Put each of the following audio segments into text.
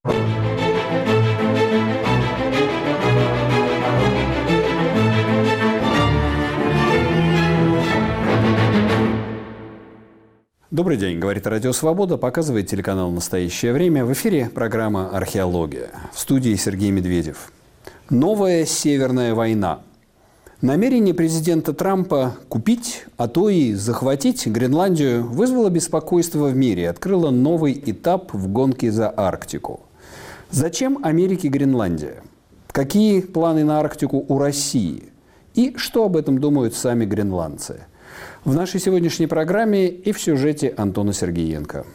Добрый день, говорит Радио Свобода, показывает телеканал «Настоящее время». В эфире программа «Археология». В студии Сергей Медведев. Новая Северная война. Намерение президента Трампа купить, а то и захватить Гренландию вызвало беспокойство в мире и открыло новый этап в гонке за Арктику. Зачем Америке Гренландия? Какие планы на Арктику у России? И что об этом думают сами гренландцы? В нашей сегодняшней программе и в сюжете Антона Сергеенко.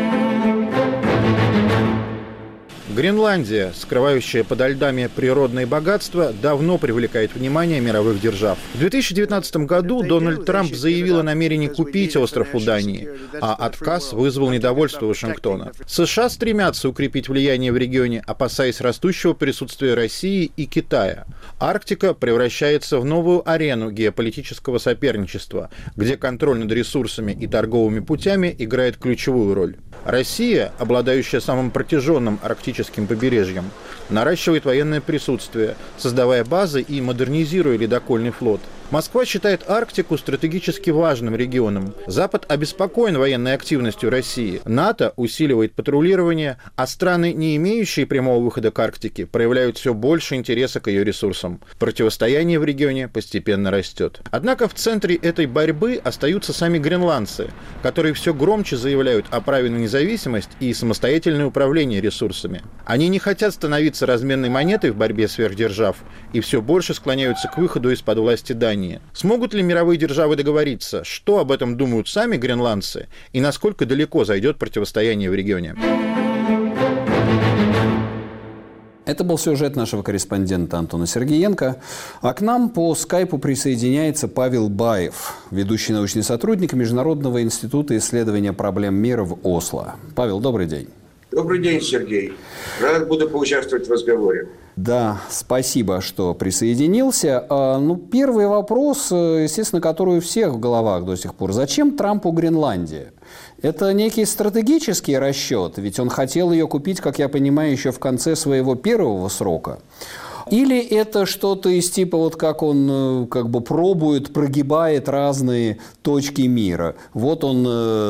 Гренландия, скрывающая подо льдами природные богатства, давно привлекает внимание мировых держав. В 2019 году Дональд Трамп заявил о намерении купить остров у Дании, а отказ вызвал недовольство Вашингтона. США стремятся укрепить влияние в регионе, опасаясь растущего присутствия России и Китая. Арктика превращается в новую арену геополитического соперничества, где контроль над ресурсами и торговыми путями играет ключевую роль. Россия, обладающая самым протяженным арктическим побережьем, наращивает военное присутствие, создавая базы и модернизируя ледокольный флот. Москва считает Арктику стратегически важным регионом. Запад обеспокоен военной активностью России. НАТО усиливает патрулирование, а страны, не имеющие прямого выхода к Арктике, проявляют все больше интереса к ее ресурсам. Противостояние в регионе постепенно растет. Однако в центре этой борьбы остаются сами гренландцы, которые все громче заявляют о праве на независимость и самостоятельное управление ресурсами. Они не хотят становиться разменной монетой в борьбе сверхдержав и все больше склоняются к выходу из-под власти Дании. Смогут ли мировые державы договориться, что об этом думают сами гренландцы и насколько далеко зайдет противостояние в регионе? Это был сюжет нашего корреспондента Антона Сергеенко. А к нам по скайпу присоединяется Павел Баев, ведущий научный сотрудник Международного института исследования проблем мира в Осло. Павел, добрый день. Добрый день, Сергей. Рад буду поучаствовать в разговоре. Да, спасибо, что присоединился. Первый вопрос, естественно, который у всех в головах до сих пор. Зачем Трампу Гренландия? Это некий стратегический расчет, ведь он хотел ее купить, как я понимаю, еще в конце своего первого срока. Или это что-то из типа, вот как он пробует, прогибает разные точки мира. Вот он,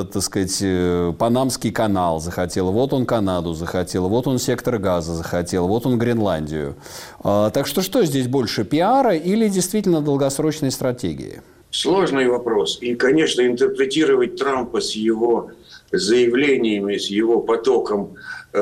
Панамский канал захотел, вот он Канаду захотел, вот он сектор газа захотел, вот он Гренландию. Так что здесь больше, пиара или действительно долгосрочной стратегии? Сложный вопрос. И, конечно, интерпретировать Трампа с его заявлениями, с его потоком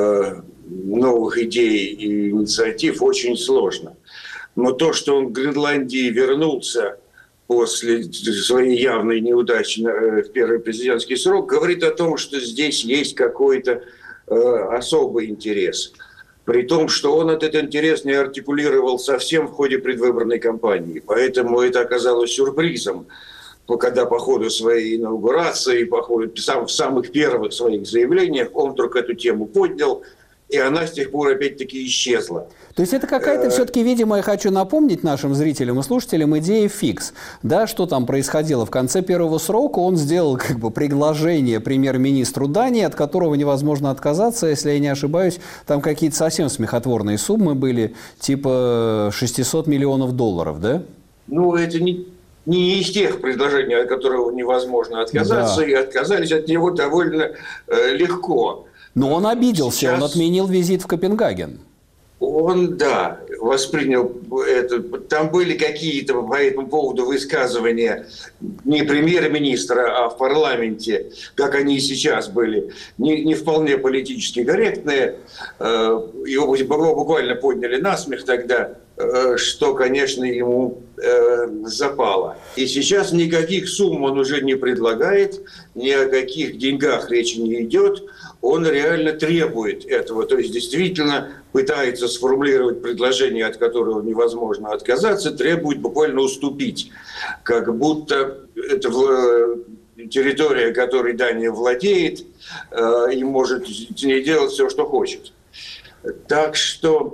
новых идей и инициатив очень сложно. Но то, что он в Гренландии вернулся после своей явной неудачи в первый президентский срок, говорит о том, что здесь есть какой-то особый интерес. При том, что он этот интерес не артикулировал совсем в ходе предвыборной кампании. Поэтому это оказалось сюрпризом, когда по ходу своей инаугурации, в самых первых своих заявлениях он вдруг эту тему поднял, и она с тех пор опять-таки исчезла. То есть это какая-то все-таки, видимо, я хочу напомнить нашим зрителям и слушателям, идея фикс. Да, что там происходило? В конце первого срока он сделал предложение премьер-министру Дании, от которого невозможно отказаться, если я не ошибаюсь, там какие-то совсем смехотворные суммы были, типа 600 миллионов долларов, да? Это не из тех предложений, от которого невозможно отказаться, да. И отказались от него довольно легко. Но он обиделся, он отменил визит в Копенгаген. Он, воспринял это. Там были какие-то по этому поводу высказывания не премьер-министра, а в парламенте, как они и сейчас были, не вполне политически корректные. Его буквально подняли на смех тогда, что, конечно, ему запало. И сейчас никаких сумм он уже не предлагает, ни о каких деньгах речи не идет. Он реально требует этого, то есть действительно пытается сформулировать предложение, от которого невозможно отказаться, требует буквально уступить, как будто это территория, которой Дания владеет, и может с ней делать все, что хочет. Так что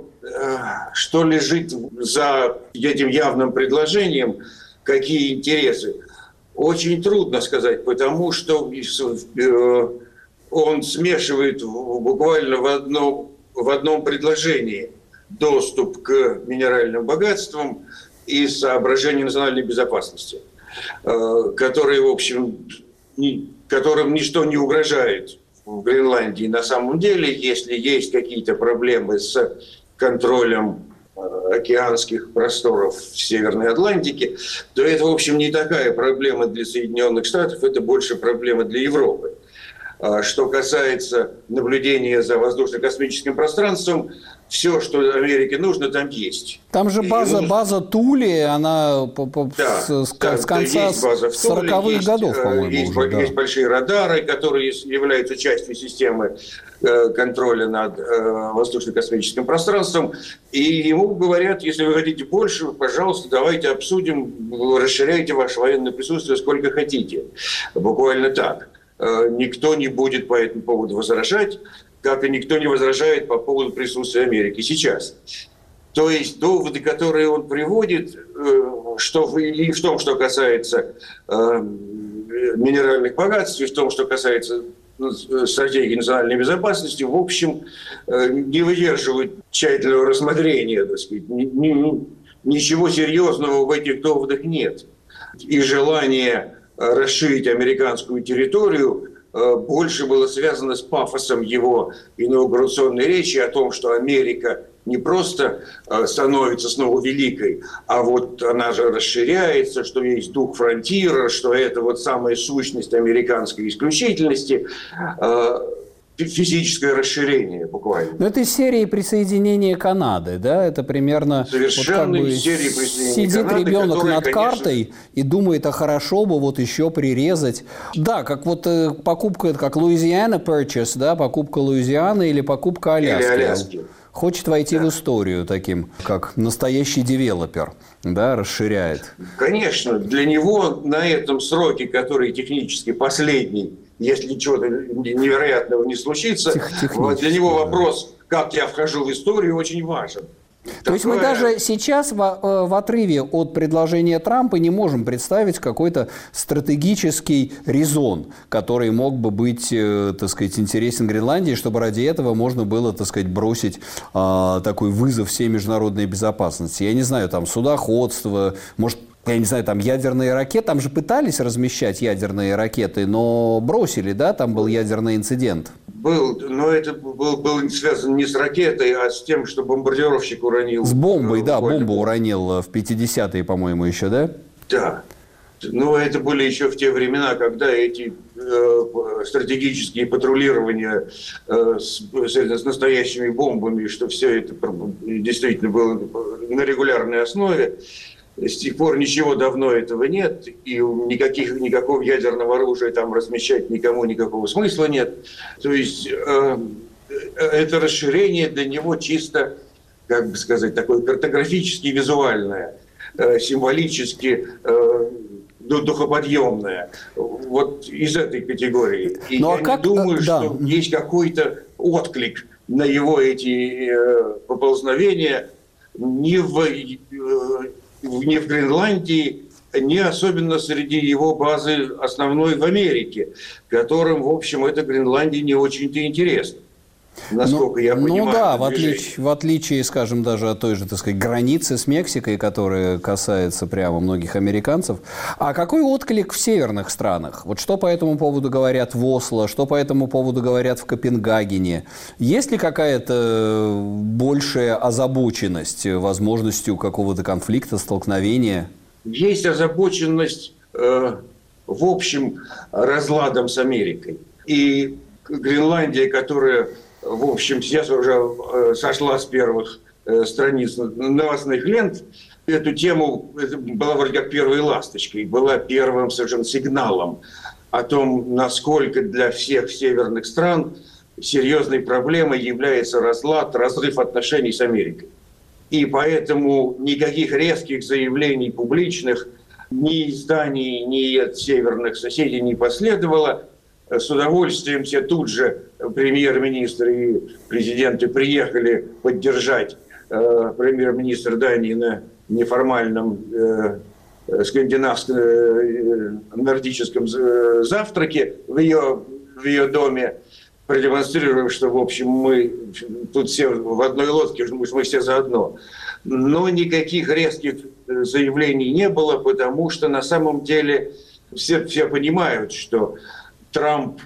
лежит за этим явным предложением, какие интересы, очень трудно сказать, потому что он смешивает буквально в одно в одном предложении доступ к минеральным богатствам из соображений национальной безопасности, которые, в общем, которым ничто не угрожает в Гренландии на самом деле, если есть какие-то проблемы с контролем океанских просторов в Северной Атлантике, то это, в общем, не такая проблема для Соединенных Штатов, это больше проблема для Европы. Что касается наблюдения за воздушно-космическим пространством, все, что Америке нужно, там есть. Там же база Тули, она с конца 40-х годов, по-моему, есть большие радары, которые являются частью системы контроля над воздушно-космическим пространством. И ему говорят, если вы хотите больше, пожалуйста, давайте обсудим, расширяйте ваше военное присутствие сколько хотите. Буквально так. Никто не будет по этому поводу возражать, как и никто не возражает по поводу присутствия Америки сейчас. То есть доводы, которые он приводит, и в том, что касается минеральных богатств, и в том, что касается стратегии национальной безопасности, в общем, не выдерживают тщательного рассмотрения, так сказать. Ничего серьезного в этих доводах нет. И желание расширить американскую территорию больше было связано с пафосом его инаугурационной речи о том, что Америка не просто становится снова великой, а вот она же расширяется, что есть дух фронтира, что это вот самая сущность американской исключительности, физическое расширение буквально. Но это из серии присоединения Канады, да? Это примерно... Совершенно вот из серии присоединения Канады. Сидит ребенок над картой, конечно... и думает, а хорошо бы вот еще прирезать. Да, как вот покупка, как Louisiana Purchase, да, покупка Луизианы или покупка Аляски. Или Аляски. Хочет войти в историю таким, как настоящий девелопер, да, расширяет. Конечно, для него на этом сроке, который технически последний, если чего-то невероятного не случится, для него вопрос, как я вхожу в историю, очень важен. То есть мы даже сейчас в отрыве от предложения Трампа не можем представить какой-то стратегический резон, который мог бы быть, так сказать, интересен Гренландии, чтобы ради этого можно было, так сказать, бросить такой вызов всей международной безопасности. Я не знаю, там судоходство, может, я не знаю, там ядерные ракеты, там же пытались размещать ядерные ракеты, но бросили, да, там был ядерный инцидент. Был, но это был связан не с ракетой, а с тем, что бомбардировщик уронил. С бомбой, да, бомбу уронил в 50-е, по-моему, еще, да? Да. Но это были еще в те времена, когда эти стратегические патрулирования с настоящими бомбами, что все это действительно было на регулярной основе. С тех пор ничего давно этого нет, и никакого ядерного оружия там размещать никому никакого смысла нет. То есть это расширение для него чисто, как бы сказать, такое картографически визуальное, символически духоподъемное. Вот из этой категории. И я не думаю, что есть какой-то отклик на его эти поползновения ни в Гренландии, не особенно среди его базы основной в Америке, которым, в общем, эта Гренландия не очень-то интересна, насколько я понимаю. Ну да, в отличие, скажем, даже от той же, так сказать, границы с Мексикой, которая касается прямо многих американцев. А какой отклик в северных странах? Вот что по этому поводу говорят в Осло, что по этому поводу говорят в Копенгагене? Есть ли какая-то большая озабоченность возможностью какого-то конфликта, столкновения? Есть озабоченность, в общем, разладом с Америкой. И Гренландия, которая, в общем, сейчас уже сошла с первых страниц новостных лент, эту тему была вроде как первой ласточкой, была первым совершенно сигналом о том, насколько для всех северных стран серьезной проблемой является разрыв отношений с Америкой. И поэтому никаких резких заявлений публичных ни изданий, ни от северных соседей не последовало. С удовольствием все тут же премьер-министр и президенты приехали поддержать премьер-министра Дании на неформальном скандинавско-нордическом завтраке в ее доме. продемонстрируем, что, в общем, мы тут все в одной лодке, мы все заодно. Но никаких резких заявлений не было, потому что на самом деле все понимают, что Трамп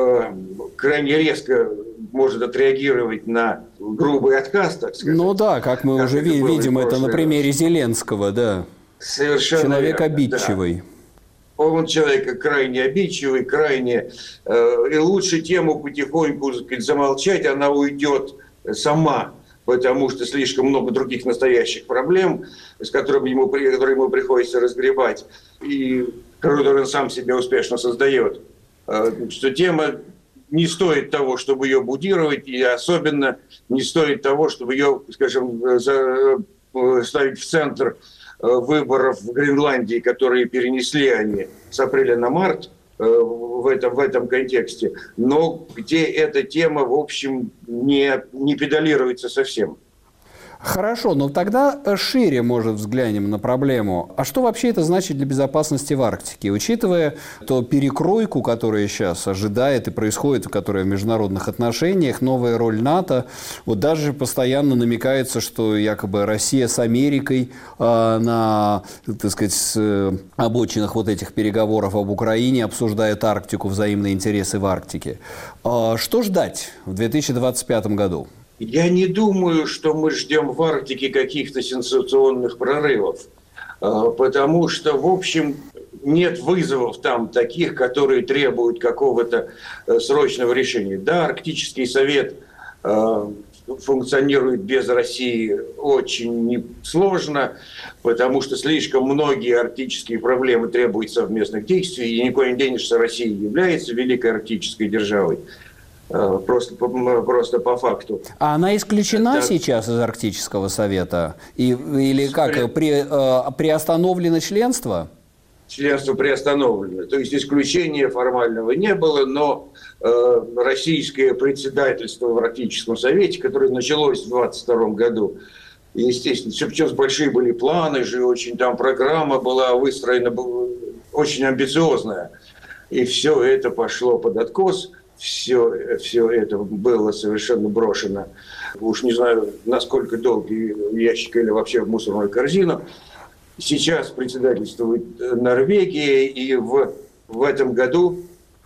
крайне резко может отреагировать на грубый отказ, так сказать. Ну да, как мы уже видим это на примере Зеленского, да. Совершенно человек верно, обидчивый. Да. Он человек крайне обидчивый, крайне... и лучше тему потихоньку, так сказать, замолчать, она уйдет сама, потому что слишком много других настоящих проблем, с которыми ему приходится разгребать, и которые он сам себе успешно создает. Что тема не стоит того, чтобы ее будировать, и особенно не стоит того, чтобы ее, скажем, ставить в центр выборов в Гренландии, которые перенесли они с апреля на март в этом контексте, но где эта тема, в общем, не педалируется совсем. Хорошо, но тогда шире, может, взглянем на проблему. А что вообще это значит для безопасности в Арктике? Учитывая ту перекройку, которая сейчас ожидает и происходит, которая в международных отношениях, новая роль НАТО, вот даже постоянно намекается, что якобы Россия с Америкой на, так сказать, обочинах вот этих переговоров об Украине обсуждает Арктику, взаимные интересы в Арктике. Что ждать в 2025 году? Я не думаю, что мы ждем в Арктике каких-то сенсационных прорывов, потому что, в общем, нет вызовов там таких, которые требуют какого-то срочного решения. Да, Арктический совет функционирует без России очень сложно, потому что слишком многие арктические проблемы требуют совместных действий, и никуда не денешься, Россия является великой арктической державой. Просто по факту. А она исключена сейчас из Арктического совета? Или как, приостановлено членство? Членство приостановлено. То есть исключения формального не было, но российское председательство в Арктическом совете, которое началось в 2022 году, естественно, причем большие были планы же, очень там программа была выстроена, очень амбициозная. И все это пошло под откос. Все это было совершенно брошено, уж не знаю, насколько долгий ящик или вообще в мусорную корзину. Сейчас председательствует Норвегия, и в этом году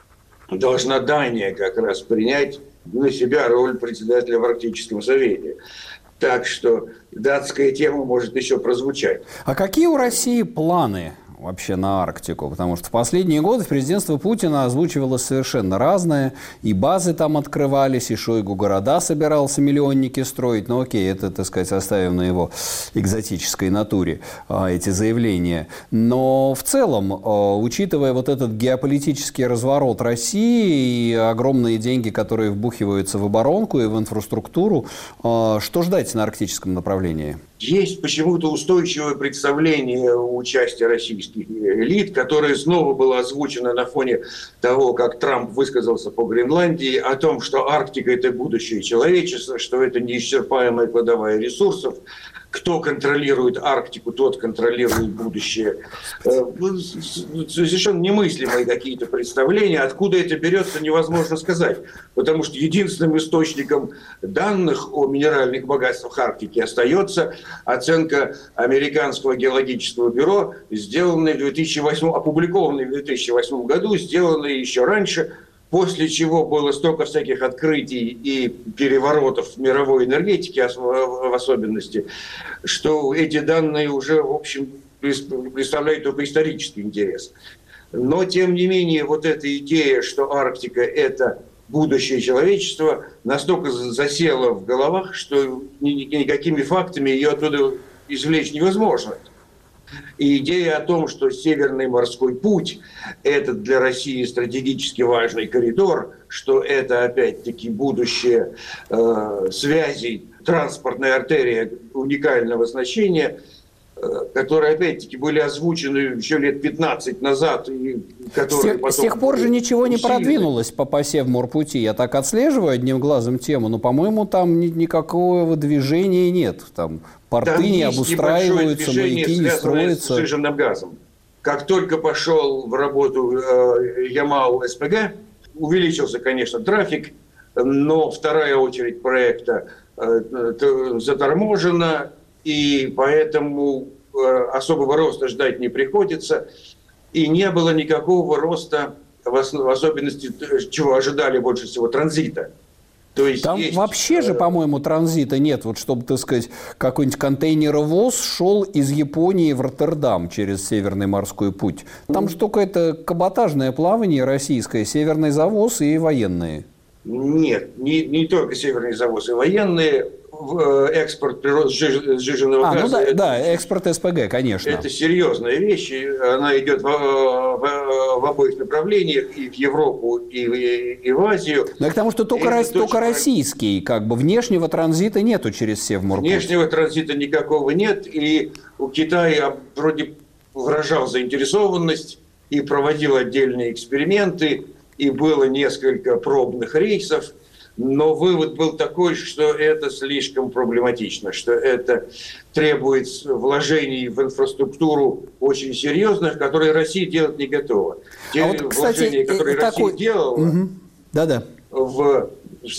должна Дания как раз принять на себя роль председателя в Арктическом совете. Так что датская тема может еще прозвучать. А какие у России планы вообще на Арктику? Потому что в последние годы президентство Путина озвучивалось совершенно разное. И базы там открывались, и Шойгу города собирался миллионники строить. Ну окей, это, так сказать, оставим на его экзотической натуре эти заявления. Но в целом, учитывая вот этот геополитический разворот России и огромные деньги, которые вбухиваются в оборонку и в инфраструктуру, что ждать на арктическом направлении? Есть почему-то устойчивое представление о участии российских элит, которое снова было озвучено на фоне того, как Трамп высказался по Гренландии, о том, что Арктика – это будущее человечества, что это неисчерпаемая кладовая ресурсов. Кто контролирует Арктику, тот контролирует будущее. Совершенно немыслимые какие-то представления. Откуда это берется, невозможно сказать. Потому что единственным источником данных о минеральных богатствах Арктики остается оценка Американского геологического бюро, опубликованная в 2008 году, сделанная еще раньше, после чего было столько всяких открытий и переворотов в мировой энергетике в особенности, что эти данные уже, в общем, представляют только исторический интерес. Но, тем не менее, вот эта идея, что Арктика – это будущее человечества, настолько засела в головах, что никакими фактами ее оттуда извлечь невозможно. И идея о том, что Северный морской путь – это для России стратегически важный коридор, что это, опять-таки, будущее связей, транспортная артерия уникального значения, которые, опять-таки, были озвучены еще лет 15 назад. И с тех пор же ничего не продвинулось по осе в морпути. Я так отслеживаю одним глазом тему, но, по-моему, там никакого движения нет. Там порты не обустраиваются, маяки не строятся. С сжиженным газом. Как только пошел в работу Ямал-СПГ, увеличился, конечно, трафик, но вторая очередь проекта заторможена, и поэтому особого роста ждать не приходится. И не было никакого роста, в особенности, чего ожидали больше всего, транзита. То есть там вообще же, по-моему, транзита нет. Вот чтобы, так сказать, какой-нибудь контейнеровоз шел из Японии в Роттердам через Северный морской путь. Там же только это каботажное плавание российское, северный завоз и военные. Нет, не только северный завоз и военные. Экспорт сжиженного газа. Ну да, экспорт СПГ, конечно. Это серьезная вещь. Она идет в обоих направлениях, и в Европу, и в Азию. Да, потому что только российский, как бы внешнего транзита нету через Севморпуть. Внешнего транзита никакого нет, и у Китая вроде выражал заинтересованность и проводил отдельные эксперименты, и было несколько пробных рейсов. Но вывод был такой, что это слишком проблематично, что это требует вложений в инфраструктуру очень серьезных, которые Россия делать не готова. Те вложения, которые Россия делала в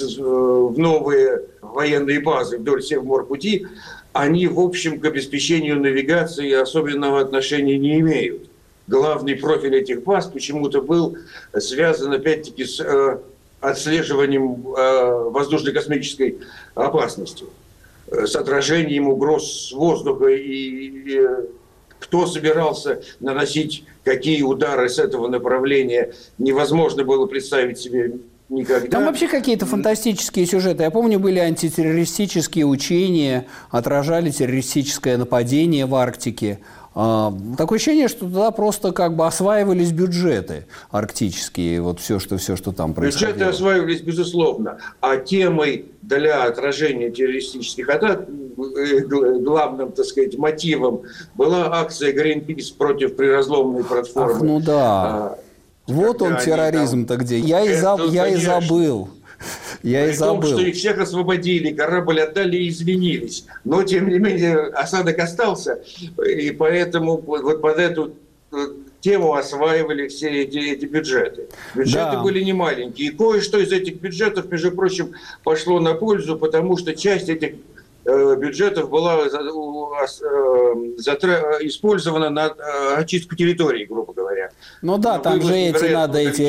новые военные базы вдоль Севморпути, они, в общем, к обеспечению навигации особенного отношения не имеют. Главный профиль этих баз почему-то был связан, опять-таки, с отслеживанием воздушно-космической опасности, с отражением угроз с воздуха, и кто собирался наносить какие удары с этого направления, невозможно было представить себе никогда. Там вообще какие-то фантастические сюжеты. Я помню, были антитеррористические учения, отражали террористическое нападение в Арктике. Такое ощущение, что туда просто как бы осваивались бюджеты арктические, вот все, что там происходило. Бюджеты осваивались, безусловно, а темой для отражения террористических атак, главным, так сказать, мотивом была акция Greenpeace против приразломной платформы. Ах, ну да. Вот он терроризм-то где. Я и забыл. При том, что их всех освободили, корабль отдали и извинились. Но, тем не менее, осадок остался. И поэтому вот под эту тему осваивали все эти бюджеты. Бюджеты были немаленькие. И кое-что из этих бюджетов, между прочим, пошло на пользу, потому что часть этих бюджетов была использована на очистку территории, грубо говоря. Ну да, там же надо эти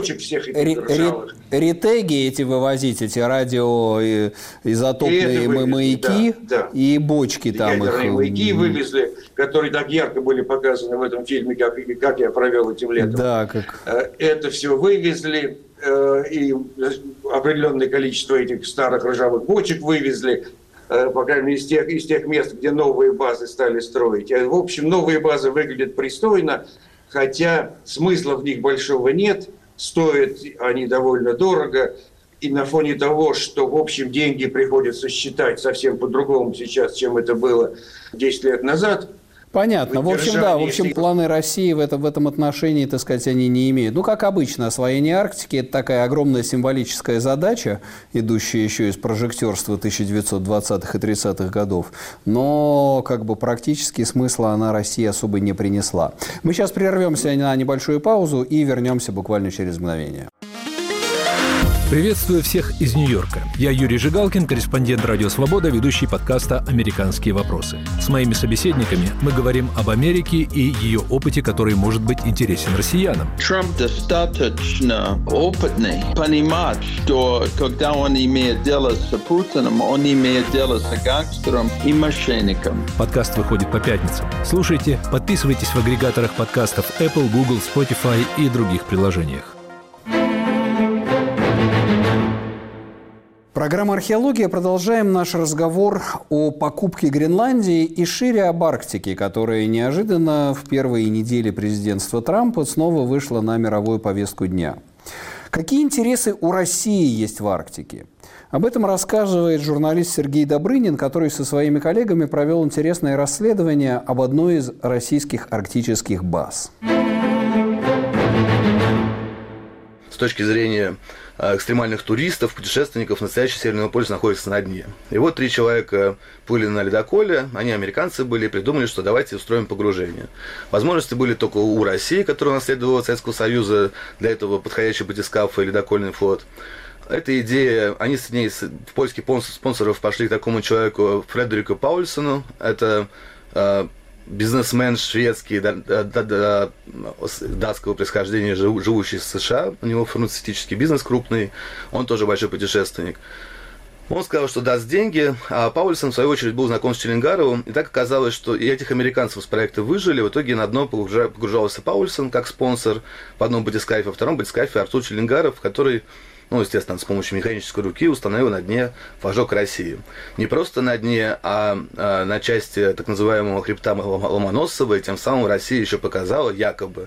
ретеги эти вывозить, эти радиоизотопные маяки и бочки там. Ядерные маяки вывезли, которые так ярко были показаны в этом фильме, как я провел этим летом. Да, это все вывезли, и определенное количество этих старых ржавых бочек вывезли, по крайней мере, из тех мест, где новые базы стали строить. В общем, новые базы выглядят пристойно, хотя смысла в них большого нет, стоят они довольно дорого, и на фоне того, что, в общем, деньги приходится считать совсем по-другому сейчас, чем это было 10 лет назад. Понятно. В общем, планы России в этом отношении, так сказать, они не имеют. Ну, как обычно, освоение Арктики – это такая огромная символическая задача, идущая еще из прожектерства 1920-х и 30-х годов. Но, как бы, практически смысла она России особо не принесла. Мы сейчас прервемся на небольшую паузу и вернемся буквально через мгновение. Приветствую всех из Нью-Йорка. Я Юрий Жигалкин, корреспондент «Радио Свобода», ведущий подкаста «Американские вопросы». С моими собеседниками мы говорим об Америке и ее опыте, который может быть интересен россиянам. Трамп достаточно опытный понимать, что когда он имеет дело с Путиным, он имеет дело с гангстером и мошенником. Подкаст выходит по пятницам. Слушайте, подписывайтесь в агрегаторах подкастов Apple, Google, Spotify и других приложениях. Программа «Археология». Продолжаем наш разговор о покупке Гренландии и шире об Арктике, которая неожиданно в первые недели президентства Трампа снова вышла на мировую повестку дня. Какие интересы у России есть в Арктике? Об этом рассказывает журналист Сергей Добрынин, который со своими коллегами провел интересное расследование об одной из российских арктических баз. С точки зрения экстремальных туристов, путешественников, настоящий Северный полюс находится на дне. И вот 3 человека плыли на ледоколе, они американцы были, придумали, что давайте устроим погружение. Возможности были только у России, которая унаследовала от Советского Союза, для этого подходящий батискаф и ледокольный флот. Эта идея, они с ней в поиске спонсоров пошли к такому человеку Фредерику Паульсону. Это бизнесмен шведский, датского происхождения, живущий в США. У него фармацевтический бизнес крупный. Он тоже большой путешественник. Он сказал, что даст деньги, а Паульсон, в свою очередь, был знаком с Челленгаровым, и так оказалось, что и этих американцев с проекта выжили. В итоге на одно погружался Паульсон как спонсор в одном батискафе, а в втором батискафе Артур Челленгаров, который, естественно, с помощью механической руки установил на дне флажок России. Не просто на дне, а на части так называемого хребта Ломоносова, и тем самым Россия еще показала, якобы,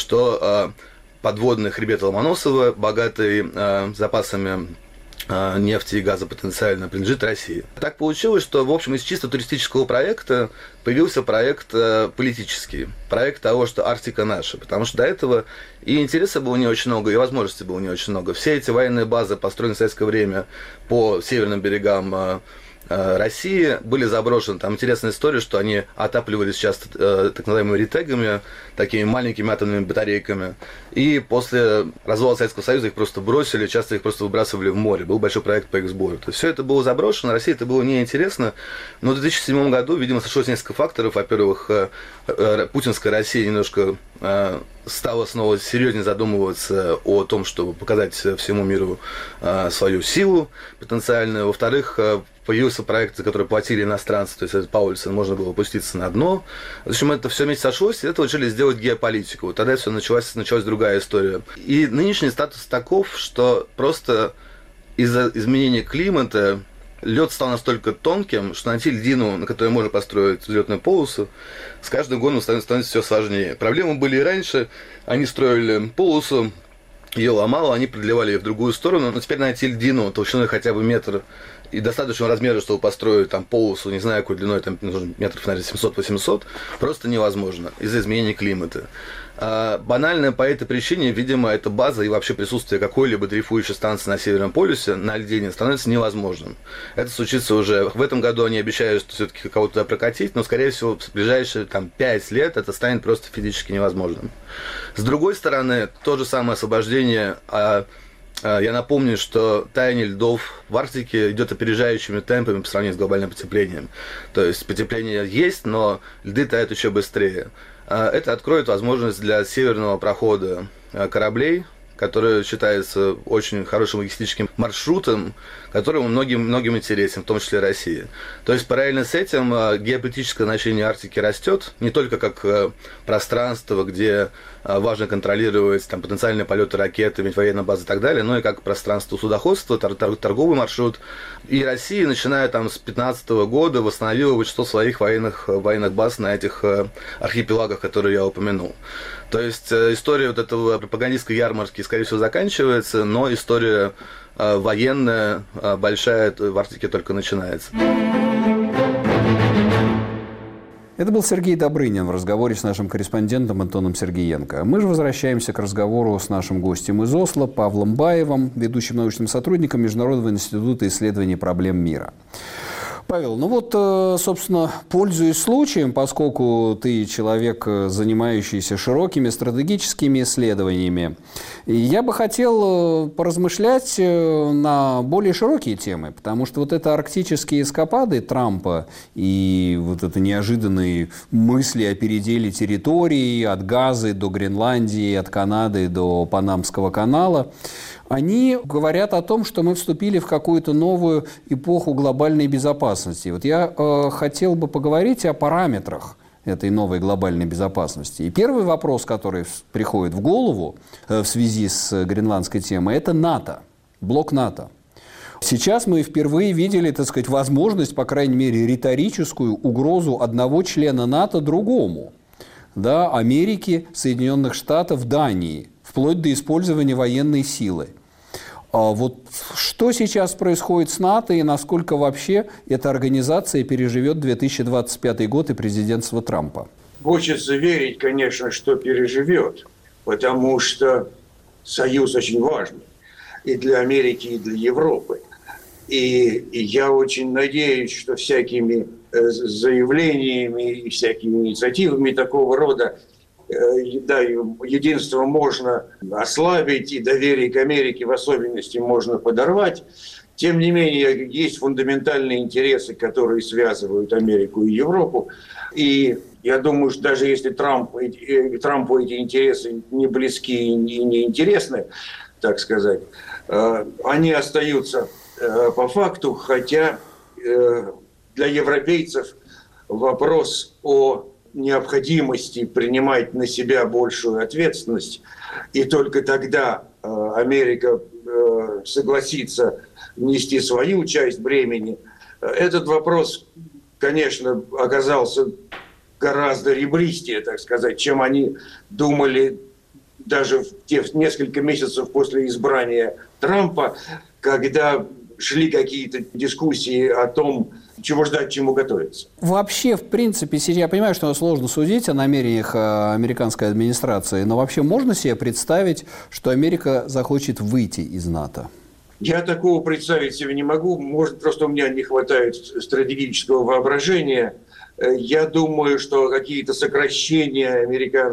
что подводный хребет Ломоносова, богатый запасами нефти и газа потенциально, принадлежит России. Так получилось, что, в общем, из чисто туристического проекта появился проект политический. Проект того, что Арктика наша. Потому что до этого и интереса было не очень много, и возможностей было не очень много. Все эти военные базы, построенные в советское время по северным берегам России, были заброшены. Там интересная история, что они отапливались часто так называемыми ретегами, такими маленькими атомными батарейками. И после развала Советского Союза их просто бросили, часто их просто выбрасывали в море. Был большой проект по их сбору. То есть все это было заброшено, России это было неинтересно. Но в 2007 году, видимо, сошлось несколько факторов. Во-первых, путинская Россия немножко стала снова серьезнее задумываться о том, чтобы показать всему миру свою силу потенциальную. Во-вторых, появился проект, за который платили иностранцы, то есть этот Паульсон, можно было опуститься на дно. В общем, это все вместе сошлось, и это решили сделать геополитику. Вот тогда все началась другая история. И нынешний статус таков, что просто из-за изменения климата лед стал настолько тонким, что найти льдину, на которой можно построить взлетную полосу, с каждым годом становится все сложнее. Проблемы были и раньше. Они строили полосу, ее ломало, они продлевали ее в другую сторону, но теперь найти льдину толщиной хотя бы метр и достаточного размера, чтобы построить там полосу, не знаю, какой длиной, там нужно метров, наверное, 700-800, просто невозможно из-за изменения климата. Банально по этой причине, видимо, эта база и вообще присутствие какой-либо дрейфующей станции на Северном полюсе, на льдине, становится невозможным. Это случится уже в этом году, они обещают, что все-таки кого-то туда прокатить, но, скорее всего, в ближайшие 5 лет это станет просто физически невозможным. С другой стороны, то же самое освобождение. Я напомню, что таяние льдов в Арктике идет опережающими темпами по сравнению с глобальным потеплением. То есть потепление есть, но льды тают еще быстрее. Это откроет возможность для северного прохода кораблей, который считается очень хорошим логистическим маршрутом, который многим интересен, в том числе России. То есть параллельно с этим геополитическое значение Арктики растет, не только как пространство, где важно контролировать там, потенциальные полеты ракет, иметь военные базы и так далее, но и как пространство судоходства, торговый маршрут. И Россия, начиная там, с 2015 года, восстановила большинство своих военных баз на этих архипелагах, которые я упомянул. То есть история вот этого пропагандистской ярмарки, скорее всего, заканчивается, но история военная, большая, в Арктике только начинается. Это был Сергей Добрынин в разговоре с нашим корреспондентом Антоном Сергеенко. Мы же возвращаемся к разговору с нашим гостем из Осло, Павлом Баевым, ведущим научным сотрудником Международного института исследований проблем мира. Павел, собственно, пользуясь случаем, поскольку ты человек, занимающийся широкими стратегическими исследованиями, я бы хотел поразмышлять на более широкие темы, потому что вот это арктические эскапады Трампа и вот это неожиданные мысли о переделе территории от Газы до Гренландии, от Канады до Панамского канала, они говорят о том, что мы вступили в какую-то новую эпоху глобальной безопасности. Вот я хотел бы поговорить о параметрах этой новой глобальной безопасности. И первый вопрос, который приходит в голову в связи с гренландской темой, это НАТО, блок НАТО. Сейчас мы впервые видели, так сказать, возможность, по крайней мере, риторическую угрозу одного члена НАТО другому. Да, Америки, Соединенных Штатов, Дании, вплоть до использования военной силы. Вот что сейчас происходит с НАТО и насколько вообще эта организация переживет 2025 год и президентство Трампа? Хочется верить, конечно, что переживет, потому что союз очень важный и для Америки, и для Европы. И я очень надеюсь, что всякими заявлениями и всякими инициативами такого рода да, единство можно ослабить, и доверие к Америке в особенности можно подорвать. Тем не менее, есть фундаментальные интересы, которые связывают Америку и Европу. И я думаю, что даже если Трампу эти интересы не близки и не интересны, так сказать, они остаются по факту, хотя для европейцев вопрос о необходимости принимать на себя большую ответственность, и только тогда Америка согласится нести свою часть бремени. Этот вопрос, конечно, оказался гораздо ребристее, так сказать, чем они думали даже в те несколько месяцев после избрания Трампа, когда шли какие-то дискуссии о том, чего ждать, чему готовиться. Вообще, в принципе, я понимаю, что сложно судить о намерениях американской администрации, но вообще можно себе представить, что Америка захочет выйти из НАТО? Я такого представить себе не могу. Может, просто у меня не хватает стратегического воображения. Я думаю, что какие-то сокращения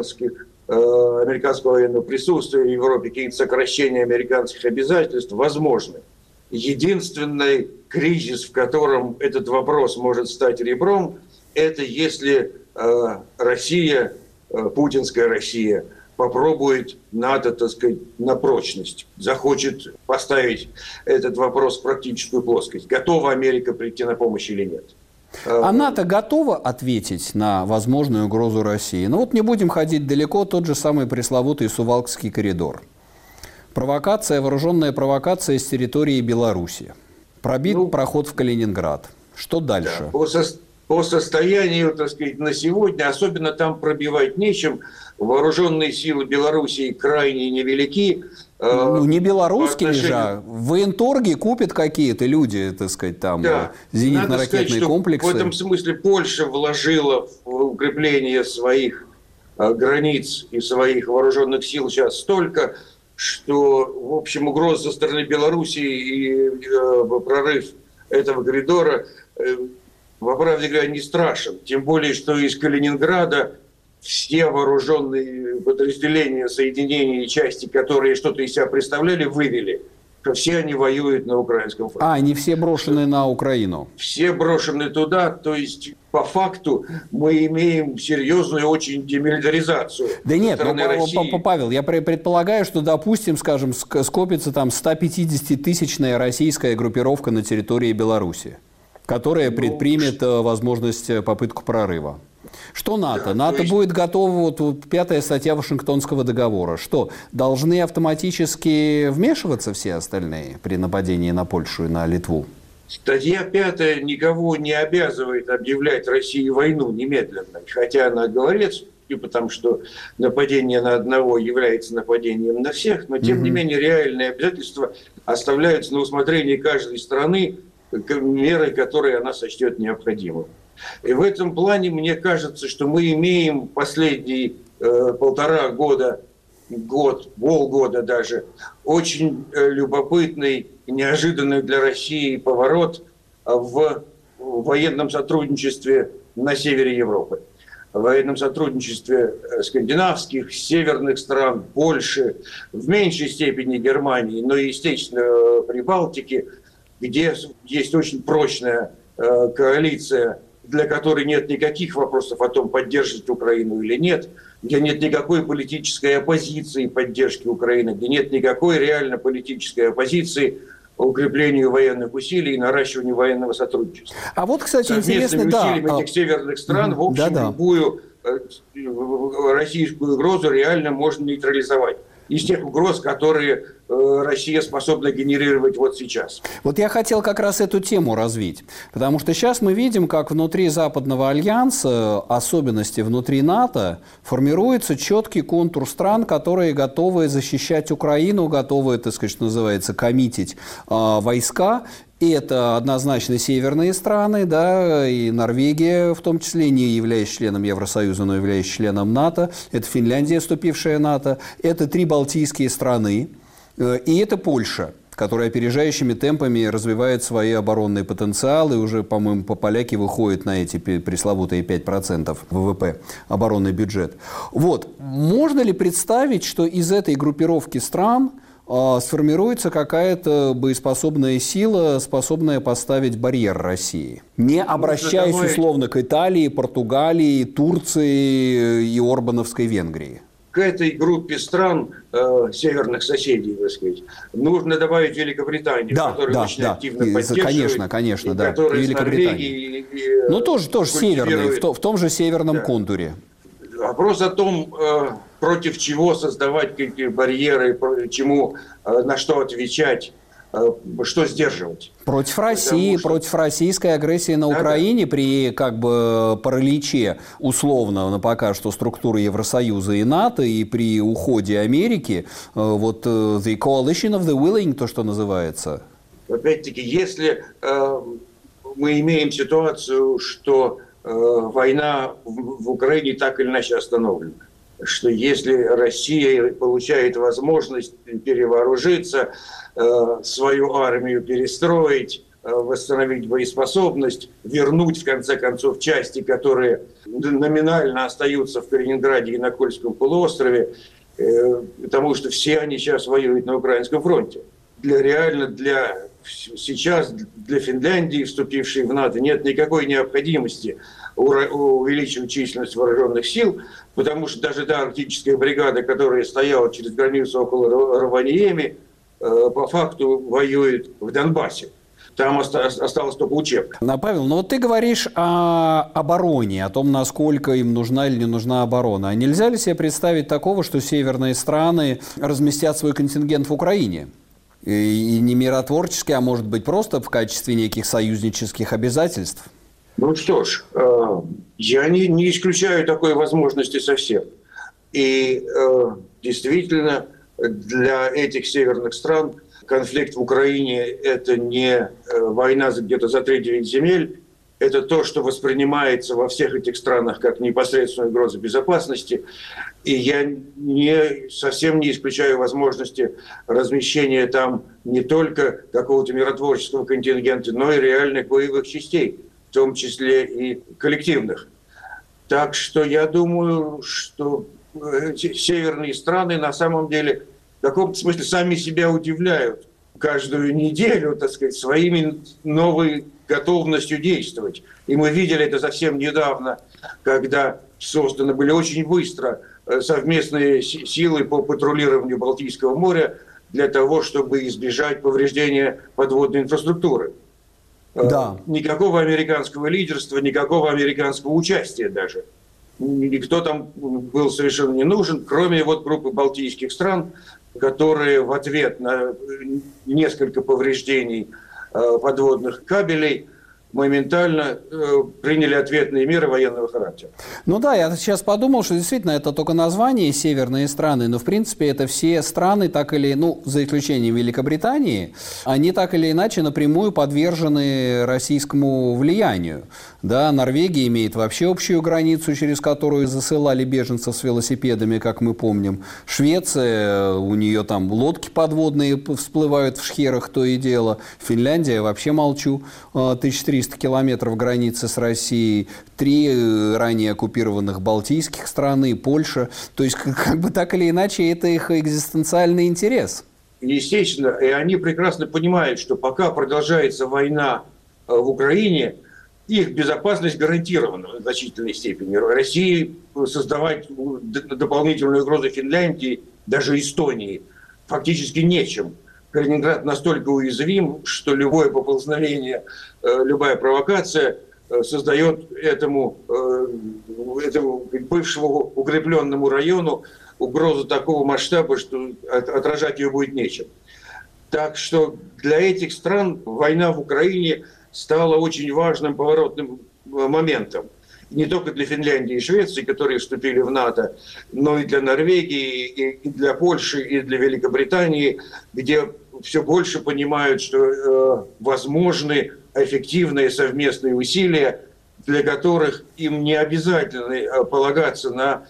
американского военного присутствия в Европе, какие-то сокращения американских обязательств возможны. Единственный кризис, в котором этот вопрос может стать ребром, это если Россия, путинская Россия, попробует НАТО, так сказать, на прочность, захочет поставить этот вопрос в практическую плоскость. Готова Америка прийти на помощь или нет? А НАТО готова ответить на возможную угрозу России? Ну вот не будем ходить далеко, тот же самый пресловутый Сувалкский коридор. Провокация, вооруженная провокация с территории Беларуси. Пробит проход в Калининград. Что дальше? Да, по состоянию, так сказать, на сегодня, особенно там пробивать нечем. Вооруженные силы Белоруссии крайне невелики. Ну, не белорусские же, в военторге купят какие-то люди, так сказать, там, да. зенитно-ракетные комплексы. В этом смысле Польша вложила в укрепление своих границ и своих вооруженных сил сейчас столько, что, в общем, угроза со стороны Белоруссии и прорыв этого коридора, по правде говоря, не страшен. Тем более, что из Калининграда все вооруженные подразделения, соединения и части, которые что-то из себя представляли, вывели. Все они воюют на украинском фронте. Они все брошены на Украину? Все брошены туда, то есть по факту мы имеем серьезную очень демилитаризацию. Да нет, Павел, я предполагаю, что, допустим, скажем, скопится там 150-тысячная российская группировка на территории Беларуси, которая предпримет попытку прорыва. Что НАТО? НАТО будет готово, вот 5-я статья Вашингтонского договора. Что, должны автоматически вмешиваться все остальные при нападении на Польшу и на Литву? Статья 5 никого не обязывает объявлять России войну немедленно. Хотя она говорит, потому что нападение на одного является нападением на всех, но тем не менее реальные обязательства оставляются на усмотрение каждой страны меры, которые она сочтет необходимым. И в этом плане мне кажется, что мы имеем последние полтора года, полгода даже, очень любопытный и неожиданный для России поворот в военном сотрудничестве на севере Европы. В военном сотрудничестве скандинавских, северных стран, Польши, в меньшей степени Германии, но, естественно, Прибалтики, где есть очень прочная коалиция, для которой нет никаких вопросов о том, поддерживать Украину или нет, где нет никакой политической оппозиции поддержки Украины, где нет никакой реально политической оппозиции укреплению военных усилий и наращиванию военного сотрудничества. А вот, кстати, интересно, усилиями этих северных стран, в общем, любую российскую угрозу реально можно нейтрализовать. Из тех угроз, которые Россия способна генерировать вот сейчас. Вот я хотел как раз эту тему развить, потому что сейчас мы видим, как внутри Западного альянса, особенности внутри НАТО, формируется четкий контур стран, которые готовы защищать Украину, готовы, так сказать, что называется, коммитить войска. И это однозначно северные страны, да, и Норвегия, в том числе, не являясь членом Евросоюза, но являясь членом НАТО. Это Финляндия, вступившая в НАТО. Это 3 балтийские страны. И это Польша, который опережающими темпами развивает свои оборонные потенциалы, и уже, по-моему, поляки выходят на эти пресловутые 5% ВВП, оборонный бюджет. Вот. Можно ли представить, что из этой группировки стран сформируется какая-то боеспособная сила, способная поставить барьер России, не обращаясь условно к Италии, Португалии, Турции и Орбановской Венгрии? К этой группе стран северных соседей, так сказать, нужно добавить Великобританию, которая очень активно поддерживает. Конечно, да. И Великобритания. Ну, тоже северный, в том же северном контуре. Вопрос о том, против чего создавать какие барьеры, на что отвечать, что сдерживать. Против России, против российской агрессии на Украине при параличе условно, пока что структуры Евросоюза и НАТО, и при уходе Америки, the coalition of the willing, то, что называется. Опять-таки, если мы имеем ситуацию, что война в Украине так или иначе остановлена, что если Россия получает возможность перевооружиться, свою армию перестроить, восстановить боеспособность, вернуть, в конце концов, части, которые номинально остаются в Калининграде и на Кольском полуострове, потому что все они сейчас воюют на Украинском фронте. Сейчас для Финляндии, вступившей в НАТО, нет никакой необходимости увеличивать численность вооруженных сил, потому что даже та арктическая бригада, которая стояла через границу около Раваньеми, по факту воюет в Донбассе. Там осталось только учебка. Павел, ты говоришь о обороне, о том, насколько им нужна или не нужна оборона. А нельзя ли себе представить такого, что северные страны разместят свой контингент в Украине? И не миротворчески, а может быть просто в качестве неких союзнических обязательств? Ну что ж, я не исключаю такой возможности совсем. И действительно, для этих северных стран конфликт в Украине – это не война где-то за 3-9 земель, это то, что воспринимается во всех этих странах как непосредственная угроза безопасности. И я совсем не исключаю возможности размещения там не только какого-то миротворческого контингента, но и реальных боевых частей, в том числе и коллективных. Так что я думаю, что северные страны на самом деле в каком-то смысле сами себя удивляют каждую неделю, так сказать, своими новой готовностью действовать. И мы видели это совсем недавно, когда созданы были очень быстро совместные силы по патрулированию Балтийского моря для того, чтобы избежать повреждения подводной инфраструктуры. Да. Никакого американского лидерства, никакого американского участия даже. Никто там был совершенно не нужен, кроме группы балтийских стран, которые в ответ на несколько повреждений подводных кабелей моментально приняли ответные меры военного характера. Я сейчас подумал, что действительно это только название северные страны, но в принципе это все страны, так или, за исключением Великобритании, они так или иначе напрямую подвержены российскому влиянию. Да, Норвегия имеет вообще общую границу, через которую засылали беженцев с велосипедами, как мы помним. Швеция, у нее там лодки подводные всплывают в шхерах, то и дело. Финляндия, вообще молчу, 1300 километров границы с Россией, 3 ранее оккупированных балтийских страны, Польша. То есть, так или иначе, это их экзистенциальный интерес. Естественно, и они прекрасно понимают, что пока продолжается война в Украине, их безопасность гарантирована в значительной степени. России создавать дополнительную угрозу Финляндии, даже Эстонии, фактически нечем. Калининград настолько уязвим, что любое поползновение, любая провокация создает этому бывшему укрепленному району угрозу такого масштаба, что отражать ее будет нечем. Так что для этих стран война в Украине стала очень важным поворотным моментом. Не только для Финляндии и Швеции, которые вступили в НАТО, но и для Норвегии, и для Польши, и для Великобритании, где все больше понимают, что возможны эффективные совместные усилия, для которых им не обязательно полагаться на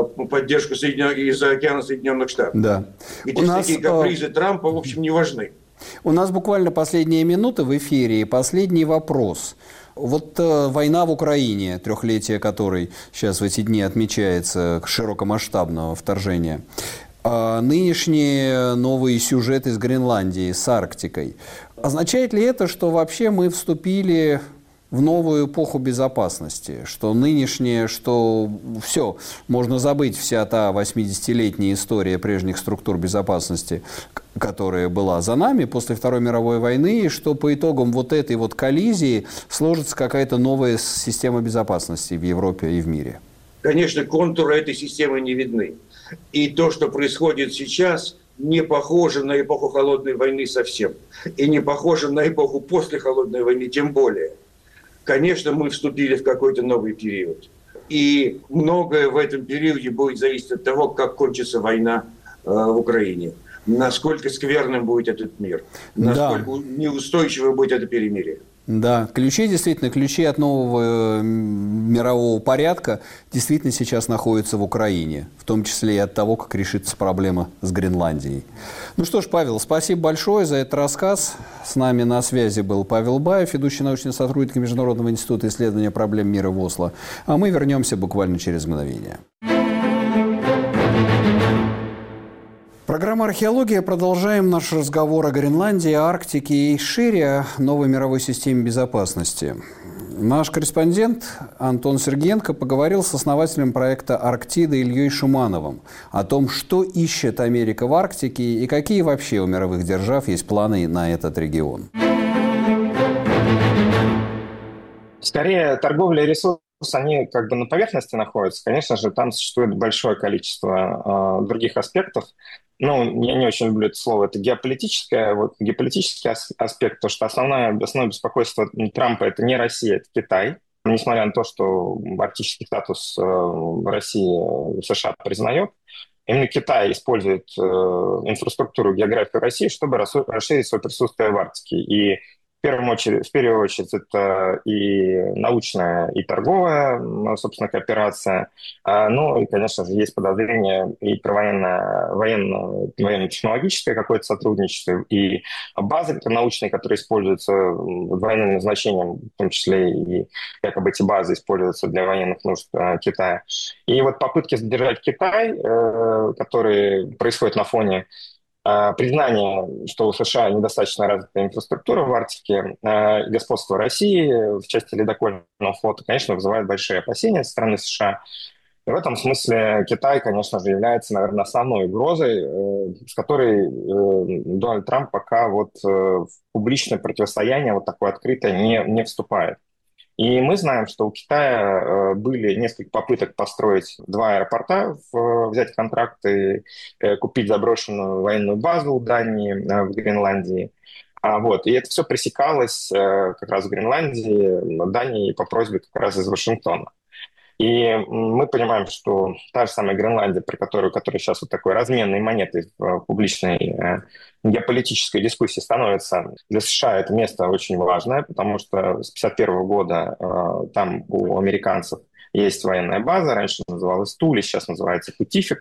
поддержку из-за океана Соединенных Штатов. Да. Ведь такие капризы Трампа, в общем, не важны. У нас буквально последние минуты в эфире и последний вопрос. Вот война в Украине, трехлетие которой сейчас в эти дни отмечается, широкомасштабного вторжения. Нынешние новые сюжеты с Гренландией, с Арктикой. Означает ли это, что вообще мы вступили в новую эпоху безопасности? Что нынешнее, что все, можно забыть вся та 80-летняя история прежних структур безопасности, которая была за нами после Второй мировой войны, и что по итогам вот этой вот коллизии сложится какая-то новая система безопасности в Европе и в мире? Конечно, контуры этой системы не видны. И то, что происходит сейчас, не похоже на эпоху Холодной войны совсем. И не похоже на эпоху после Холодной войны тем более. Конечно, мы вступили в какой-то новый период. И многое в этом периоде будет зависеть от того, как кончится война в Украине. Насколько скверным будет этот мир. Насколько неустойчивым будет это перемирие. Да, действительно, ключи от нового мирового порядка действительно сейчас находятся в Украине, в том числе и от того, как решится проблема с Гренландией. Ну что ж, Павел, спасибо большое за этот рассказ. С нами на связи был Павел Баев, ведущий научный сотрудник Международного института исследования проблем мира в Осло. А мы вернемся буквально через мгновение. Программа «Археология». Продолжаем наш разговор о Гренландии, Арктике и шире о новой мировой системе безопасности. Наш корреспондент Антон Сергеенко поговорил с основателем проекта «Арктида» Ильей Шумановым о том, что ищет Америка в Арктике и какие вообще у мировых держав есть планы на этот регион. Скорее, торговля и ресурсы, они как бы на поверхности находятся. Конечно же, там существует большое количество других аспектов. Ну, я не очень люблю это слово, это геополитический аспект, то, что основное беспокойство Трампа – это не Россия, это Китай. Несмотря на то, что арктический статус России США признает, именно Китай использует инфраструктуру, географию России, чтобы расширить свое присутствие в Арктике. И в первую очередь, это и научная, и торговая, собственно, кооперация. Ну, и, конечно же, есть подозрение и про военно-технологическое какое-то сотрудничество, и базы научные, которые используются военным назначением, в том числе и якобы эти базы используются для военных нужд Китая. И вот попытки задержать Китай, которые происходят на фоне признание, что у США недостаточно развитая инфраструктура в Арктике, господство России в части ледокольного флота, конечно, вызывает большие опасения со стороны США. И в этом смысле Китай, конечно же, является, наверное, основной угрозой, с которой Дональд Трамп пока вот в публичное противостояние вот такое открытое не вступает. И мы знаем, что у Китая были несколько попыток построить 2 аэропорта, взять контракты, купить заброшенную военную базу у Дании в Гренландии. И это все пресекалось как раз в Гренландии, Дании по просьбе как раз из Вашингтона. И мы понимаем, что та же самая Гренландия, которая сейчас вот такой разменной монетой в публичной геополитической дискуссии становится, для США это место очень важное, потому что с 1951 года там у американцев есть военная база, раньше называлась Тули, сейчас называется Путифик.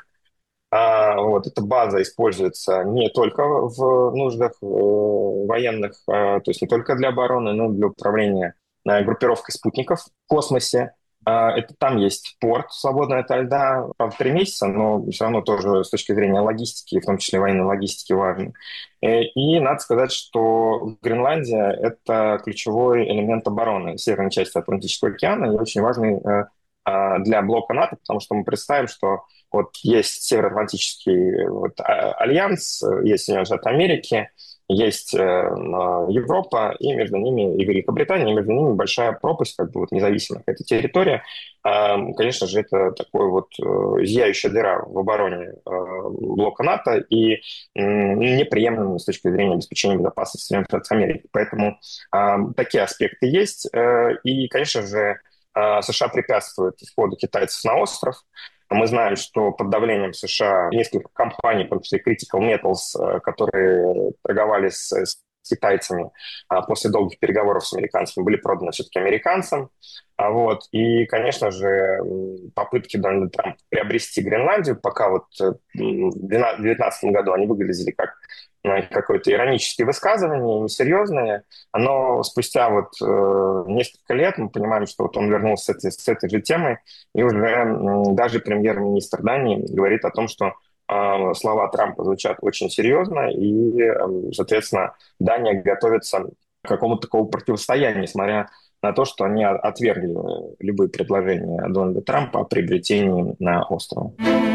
Эта база используется не только в нуждах военных, то есть не только для обороны, но и для управления группировкой спутников в космосе. Там есть порт свободный ото льда, правда, 3 месяца, но все равно тоже с точки зрения логистики, в том числе военной логистики, важно. И надо сказать, что Гренландия – это ключевой элемент обороны северной части Атлантического океана и очень важный для блока НАТО, потому что мы представим, что вот есть Североатлантический альянс, есть Соединенные Штаты Америки, есть Европа, и между ними, и Великобритания, и между ними большая пропасть, как бы независимая какая-то территория. Конечно же, это такой зияющая дыра в обороне блока НАТО и неприемлемо с точки зрения обеспечения безопасности Соединенных Штатов Америки. Поэтому такие аспекты есть. И, конечно же, США препятствуют входу китайцев на остров. Мы знаем, что под давлением США несколько компаний, в том числе Critical Metals, которые торговали с китайцами после долгих переговоров с американцами, были проданы все-таки американцам. И, конечно же, попытки Дональда Трампа приобрести Гренландию, пока в 2019 году они выглядели как какое-то ироническое высказывание, несерьезное, оно спустя вот несколько лет мы понимаем, что вот он вернулся с этой же темой, и уже даже премьер-министр Дании говорит о том, что слова Трампа звучат очень серьезно, и, соответственно, Дания готовится к какому-то такому противостоянию, несмотря на то, что они отвергли любые предложения Дональда Трампа о приобретении на остров.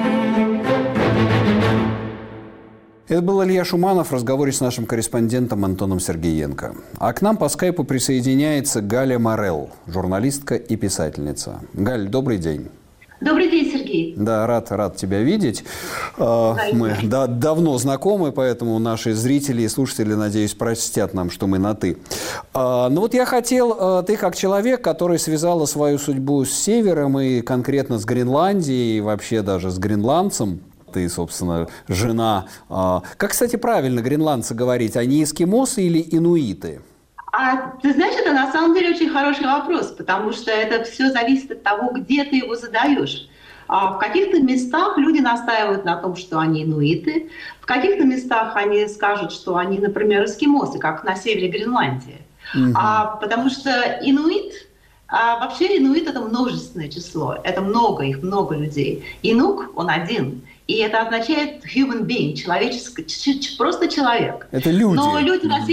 Это был Илья Шуманов в разговоре с нашим корреспондентом Антоном Сергеенко. А к нам по скайпу присоединяется Галя Морел, журналистка и писательница. Галь, добрый день. Добрый день, Сергей. Да, рад тебя видеть. Мы давно знакомы, поэтому наши зрители и слушатели, надеюсь, простят нам, что мы на «ты». Ну вот я хотел, ты как человек, который связала свою судьбу с Севером и конкретно с Гренландией, и вообще даже с гренландцем, ты, собственно, жена. Как, кстати, правильно гренландцы говорить, они эскимосы или инуиты? Ты знаешь, это на самом деле очень хороший вопрос, потому что это все зависит от того, где ты его задаешь. В каких-то местах люди настаивают на том, что они инуиты, в каких-то местах они скажут, что они, например, эскимосы, как на севере Гренландии. Потому что инуит, вообще инуит — это множественное число, это много, их много людей. Инук, он один. И это означает human being, человеческий, просто человек. Это люди. Но люди на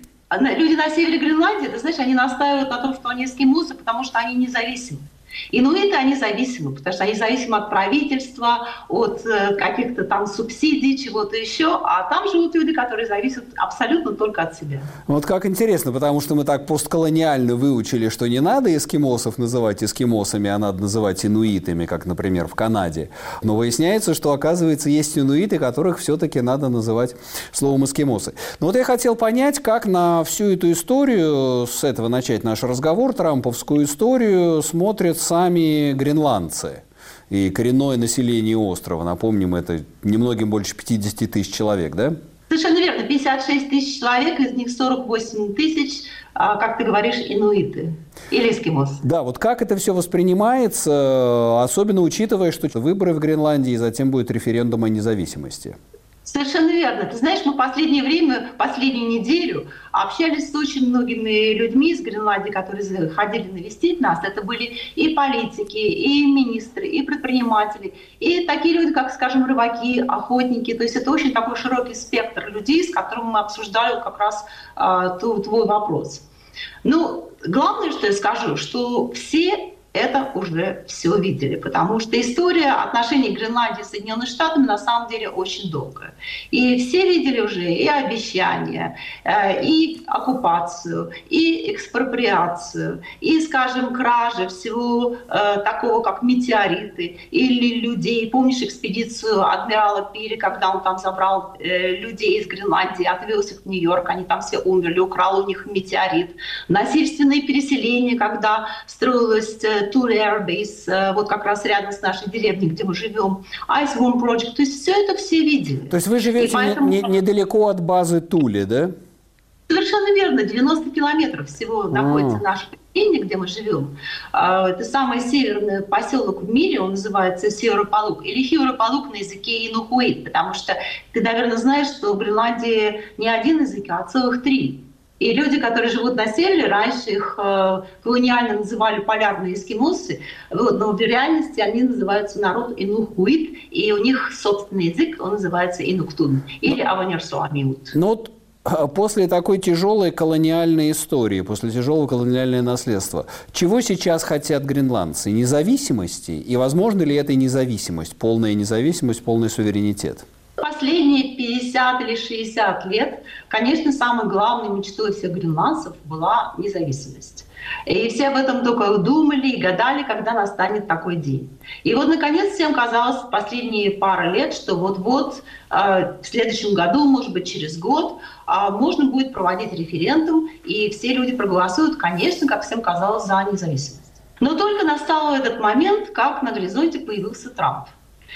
севере Гренландии, ты знаешь, они настаивают на том, что они эскимосы, потому что они независимы. Инуиты, они зависимы, потому что они зависимы от правительства, от каких-то там субсидий, чего-то еще, а там живут люди, которые зависят абсолютно только от себя. Вот как интересно, потому что мы так постколониально выучили, что не надо эскимосов называть эскимосами, а надо называть инуитами, как, например, в Канаде. Но выясняется, что, оказывается, есть инуиты, которых все-таки надо называть словом эскимосы. Но вот я хотел понять, как на всю эту историю, с этого начать наш разговор, трамповскую историю, смотрят сами гренландцы и коренное население острова. Напомним, это немногим больше 50 тысяч человек, да? Совершенно верно. 56 тысяч человек, из них 48 тысяч, как ты говоришь, инуиты или эскимосы. Да, вот как это все воспринимается, особенно учитывая, что выборы в Гренландии, и затем будет референдум о независимости? Совершенно верно. Ты знаешь, мы в последнее время, последнюю неделю общались с очень многими людьми из Гренландии, которые ходили навестить нас. Это были и политики, и министры, и предприниматели, и такие люди, как, скажем, рыбаки, охотники. То есть это очень такой широкий спектр людей, с которыми мы обсуждали как раз твой вопрос. Ну, главное, что я скажу, что все это уже все видели, потому что история отношений Гренландии с Соединенными Штатами на самом деле очень долгая. И все видели уже и обещания, и оккупацию, и экспроприацию, и, скажем, кражи всего такого, как метеориты или людей. Помнишь экспедицию адмирала Пири, когда он там забрал людей из Гренландии, отвез их в Нью-Йорк, они там все умерли, украл у них метеорит. Насильственные переселения, когда строилось Тур Airbase, вот как раз рядом с нашей деревней, где мы живем, Iceworm Project, то есть все это все видели. То есть вы живете поэтому недалеко от базы Туле, да? Совершенно верно, 90 километров всего находится наше поселение, где мы живем. Это самый северный поселок в мире, он называется Северополук, или Хиуропалук на языке инухуит, потому что ты, наверное, знаешь, что в Гренландии не один язык, а целых 3. И люди, которые живут на севере, раньше их колониально называли полярные эскимосы, но в реальности они называются народ инухуит, и у них собственный язык, он называется инуктун или аванерсуамиут. Ну вот после такой тяжелой колониальной истории, после тяжелого колониального наследства, чего сейчас хотят гренландцы? Независимости? И возможно ли эта независимость, полный суверенитет? Последние 50 или 60 лет, конечно, самой главной мечтой всех гренландцев была независимость. И все об этом только думали и гадали, когда настанет такой день. И вот, наконец, всем казалось в последние пару лет, что вот-вот в следующем году, может быть, через год, можно будет проводить референдум, и все люди проголосуют, конечно, как всем казалось, за независимость. Но только настал этот момент, как на горизонте появился Трамп.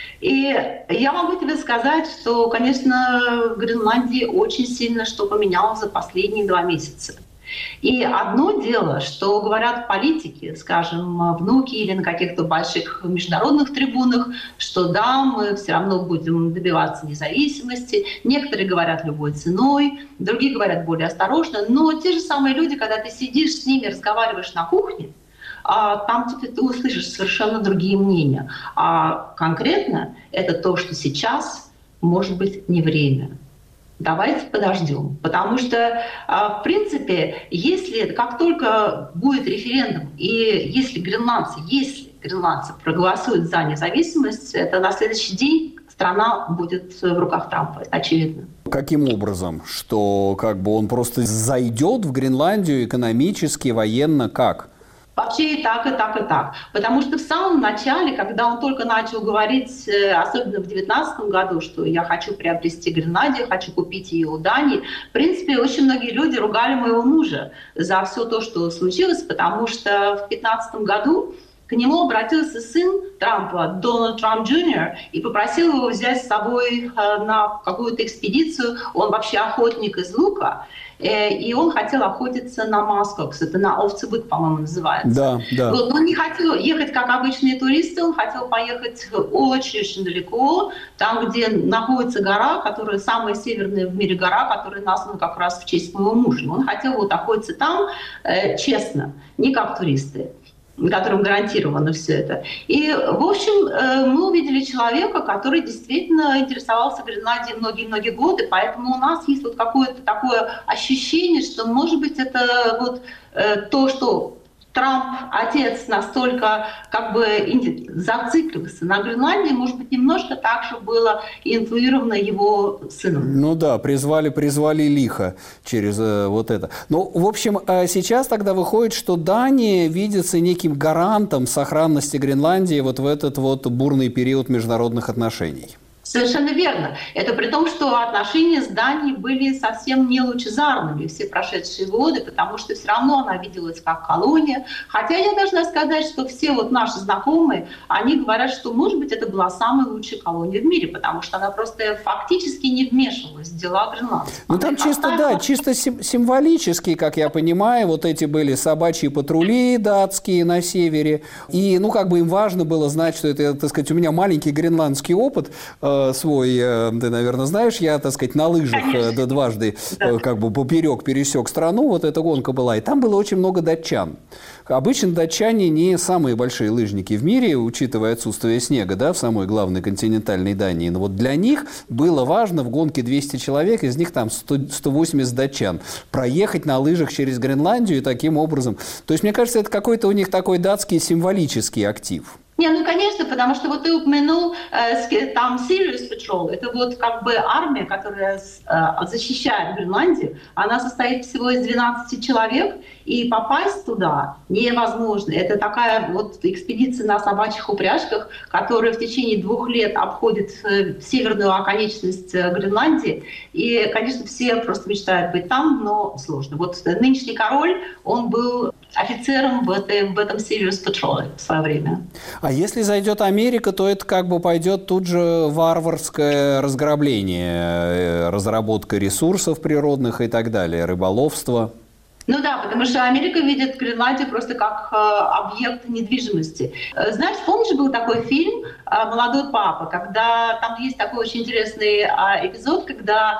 И я могу тебе сказать, что, конечно, в Гренландии очень сильно что поменялось за последние 2 месяца. И одно дело, что говорят политики, скажем, внуки или на каких-то больших международных трибунах, что да, мы все равно будем добиваться независимости. Некоторые говорят любой ценой, другие говорят более осторожно. Но те же самые люди, когда ты сидишь с ними, разговариваешь на кухне, там ты услышишь совершенно другие мнения. А конкретно это то, что сейчас, может быть, не время. Давайте подождем. Потому что, в принципе, как только будет референдум, и если гренландцы проголосуют за независимость, это на следующий день страна будет в руках Трампа, это очевидно. Каким образом? Что он просто зайдет в Гренландию экономически, военно, как? Вообще и так, и так, и так. Потому что в самом начале, когда он только начал говорить, особенно в 2019 году, что я хочу приобрести Гренландию, хочу купить ее у Дании, в принципе, очень многие люди ругали моего мужа за все то, что случилось, потому что в 2015 году к нему обратился сын Трампа, Дональд Трамп Джуниор, и попросил его взять с собой на какую-то экспедицию. Он вообще охотник из лука, и он хотел охотиться на маскокс, это на овцебык, по-моему, называется. Да, да. Вот, но он не хотел ехать как обычные туристы, он хотел поехать очень-очень далеко, там, где находится гора, которая самая северная в мире гора, которая названа как раз в честь моего мужа. Он хотел охотиться там честно, не как туристы, которым гарантировано все это. И, в общем, мы увидели человека, который действительно интересовался Гренландией многие-многие годы, поэтому у нас есть какое-то такое ощущение, что, может быть, это то, что Трамп, отец, настолько зациклился на Гренландии, может быть, немножко так же было инфлюировано его сыном. Ну да, призвали лихо через это. Ну, в общем, сейчас тогда выходит, что Дания видится неким гарантом сохранности Гренландии в этот бурный период международных отношений. Совершенно верно. Это при том, что отношения с Данией были совсем не лучезарными все прошедшие годы, потому что все равно она виделась как колония. Хотя я должна сказать, что все наши знакомые, они говорят, что, может быть, это была самая лучшая колония в мире, потому что она просто фактически не вмешивалась в дела гренландцев. Ну там чисто символически, как я понимаю, эти были собачьи патрули датские на севере. И, им важно было знать, что это, так сказать, у меня маленький гренландский опыт свой, ты, наверное, знаешь, я, так сказать, на лыжах дважды поперек пересек страну, эта гонка была, и там было очень много датчан. Обычно датчане не самые большие лыжники в мире, учитывая отсутствие снега, в самой главной континентальной Дании. Но для них было важно в гонке 200 человек, из них там 180 датчан, проехать на лыжах через Гренландию и таким образом. То есть, мне кажется, это какой-то у них такой датский символический актив. Конечно, потому что ты упомянул там Serious Patrol, это армия, которая защищает Гренландию, она состоит всего из 12 человек, и попасть туда невозможно. Это такая экспедиция на собачьих упряжках, которая в течение 2 лет обходит северную оконечность Гренландии, и, конечно, все просто мечтают быть там, но сложно. Нынешний король, он был офицером в этом Serious Patrol в свое время. А если зайдет Америка, то это пойдет тут же варварское разграбление, разработка ресурсов природных и так далее, рыболовство. Ну да, потому что Америка видит Гренландию просто как объект недвижимости. Знаешь, помнишь, был такой фильм «Молодой папа», когда там есть такой очень интересный эпизод, когда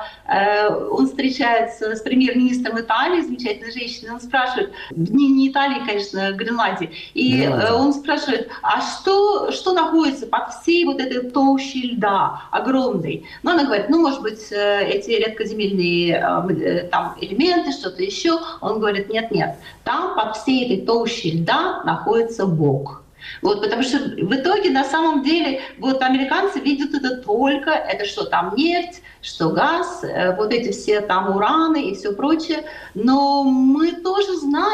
он встречается с премьер-министром Италии, замечательной женщиной, он спрашивает, не Италии, конечно, Гренландии, и он спрашивает, а что находится под всей этой толщей льда огромной? Ну, она говорит, может быть, эти редкоземельные там элементы, что-то еще. Он говорит, нет, там под всей этой толщей льда находится Бог. Потому что в итоге, на самом деле, американцы видят это что там нефть, что газ, эти все там ураны и все прочее. Но мы тоже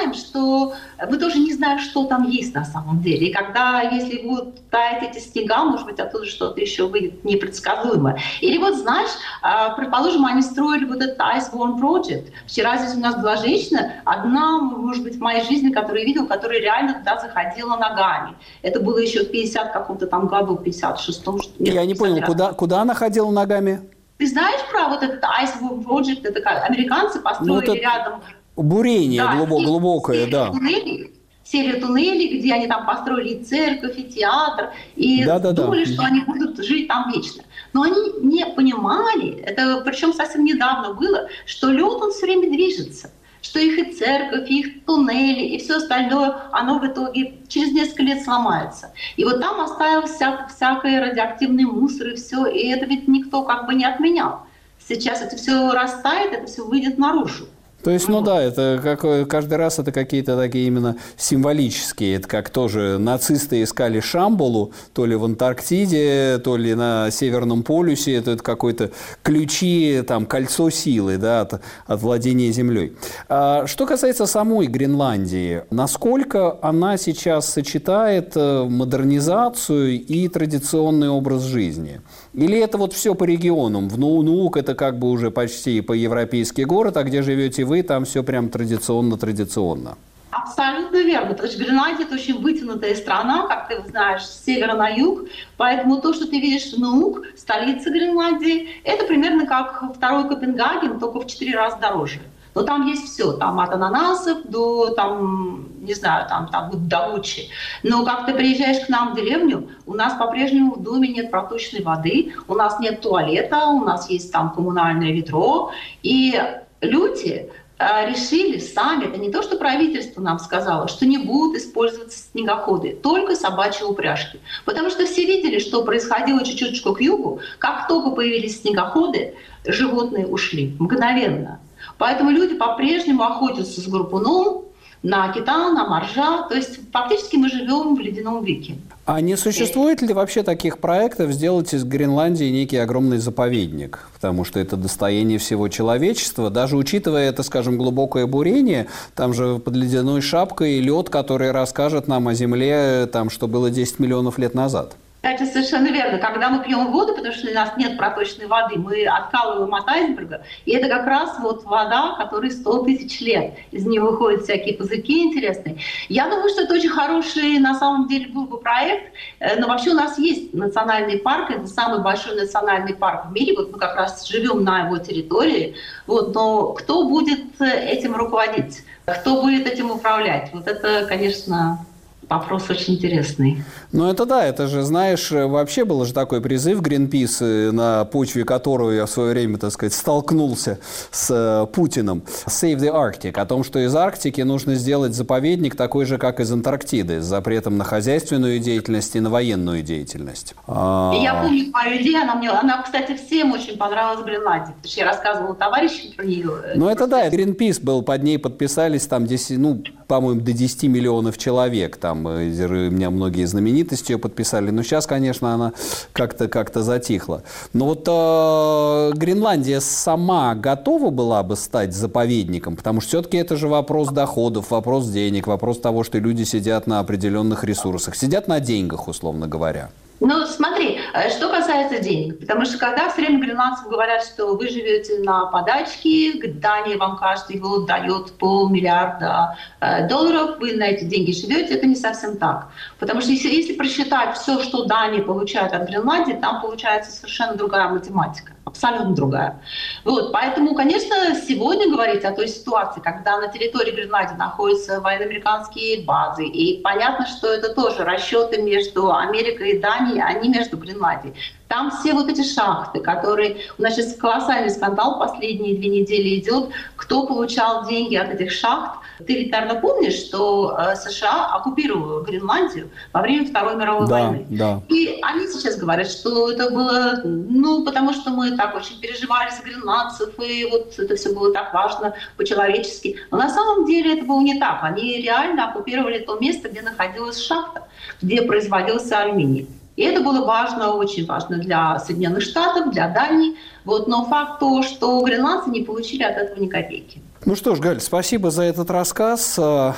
не знаем, что там есть на самом деле. И если будут таять эти снега, может быть, оттуда что-то еще выйдет непредсказуемое. Или знаешь, предположим, они строили этот Iceborne Project. Вчера здесь у нас была женщина, одна, может быть, в моей жизни, которую я видела, которая реально туда заходила ногами. Это было еще в 50 каком-то там году, 56-м. Я не понял, куда она ходила ногами? Ты знаешь про этот Iceborne Project? Это американцы построили рядом Бурение глубокое, да. Серия туннелей, где они там построили и церковь, и театр, и думали, что они будут жить там вечно. Но они не понимали, это причем совсем недавно было, что лед, он все время движется, что их и церковь, и их туннели, и все остальное, оно в итоге через несколько лет сломается. И вот там оставился всякий радиоактивный мусор и все, и это ведь никто как бы не отменял. Сейчас это все растает, это все выйдет наружу. То есть, ну да, это как, каждый раз это какие-то такие именно символические. Это как тоже нацисты искали Шамбалу, то ли в Антарктиде, то ли на Северном полюсе. Это какой-то ключи, там, кольцо силы, да, от владения землей. А что касается самой Гренландии, насколько она сейчас сочетает модернизацию и традиционный образ жизни? Или это вот все по регионам? В Нуунук это как бы уже почти по-европейский город, а где живете вы, там все прям традиционно. Абсолютно верно. То есть Гренландия – это очень вытянутая страна, как ты знаешь, с севера на юг. Поэтому то, что ты видишь в Нуунук, столице Гренландии, это примерно как второй Копенгаген, только в 4 раза дороже. Но там есть все, там от ананасов до, там, не знаю, там до Гуччи. Но как ты приезжаешь к нам в деревню, у нас по-прежнему в доме нет проточной воды, у нас нет туалета, у нас есть там коммунальное ведро. И люди решили сами, это не то, что правительство нам сказало, что не будут использоваться снегоходы, только собачьи упряжки. Потому что все видели, что происходило чуть-чуть к югу, как только появились снегоходы, животные ушли мгновенно. Поэтому люди по-прежнему охотятся с гарпуном на кита, на моржа. То есть фактически мы живем в ледяном веке. А не существует ли вообще таких проектов сделать из Гренландии некий огромный заповедник? Потому что это достояние всего человечества. Даже учитывая это, скажем, глубокое бурение, там же под ледяной шапкой лед, который расскажет нам о Земле, там, что было 10 миллионов лет назад. Это совершенно верно. Когда мы пьем воду, потому что у нас нет проточной воды, мы откалываем от айсберга, и это как раз вот вода, которой 100 тысяч лет. Из нее выходят всякие пузырьки интересные. Я думаю, что это очень хороший, на самом деле, был бы проект. Но вообще у нас есть национальный парк, это самый большой национальный парк в мире. Вот мы как раз живем на его территории. Вот, но кто будет этим руководить? Кто будет этим управлять? Вот это, конечно... Вопрос очень интересный. Ну, это да, это же, знаешь, вообще был же такой призыв Greenpeace, на почве которого я в свое время, так сказать, столкнулся с Путиным. Save the Arctic, о том, что из Арктики нужно сделать заповедник такой же, как из Антарктиды, с запретом на хозяйственную деятельность и на военную деятельность. Я помню твою идею, она, кстати, всем очень понравилась в Гренландии, потому что я рассказывала товарищам про нее. Ну, это да, Greenpeace был, под ней подписались там 10, по-моему, до 10 миллионов человек, там, у меня многие знаменитости ее подписали, но сейчас, конечно, она как-то затихла. Но вот Гренландия сама готова была бы стать заповедником, потому что все-таки это же вопрос доходов, вопрос денег, вопрос того, что люди сидят на определенных ресурсах, сидят на деньгах, условно говоря. Ну, смотри, что касается денег, потому что когда все время гренландцам говорят, что вы живете на подачке, Дания вам каждый год дает $500 миллиарда долларов, вы на эти деньги живете, это не совсем так. Потому что если просчитать все, что Дания получает от Гренландии, там получается совершенно другая математика. Абсолютно другая. Вот, поэтому, конечно, сегодня говорить о той ситуации, когда на территории Гренландии находятся военно-американские базы, и понятно, что это тоже расчеты между Америкой и Данией, а не между Гренландией. Там все вот эти шахты, которые... У нас сейчас колоссальный скандал последние 2 недели идет, кто получал деньги от этих шахт. Ты ведь, наверное, помнишь, что США оккупировали Гренландию во время Второй мировой войны. Да. И они сейчас говорят, что это было, потому что мы так очень переживали за гренландцев, и вот это все было так важно по-человечески. Но на самом деле это было не так. Они реально оккупировали то место, где находилась шахта, где производился алюминий. И это было важно, очень важно для Соединенных Штатов, для Дании. Вот, но факт то, что гренландцы не получили от этого ни копейки. Ну что ж, Галь, спасибо за этот рассказ,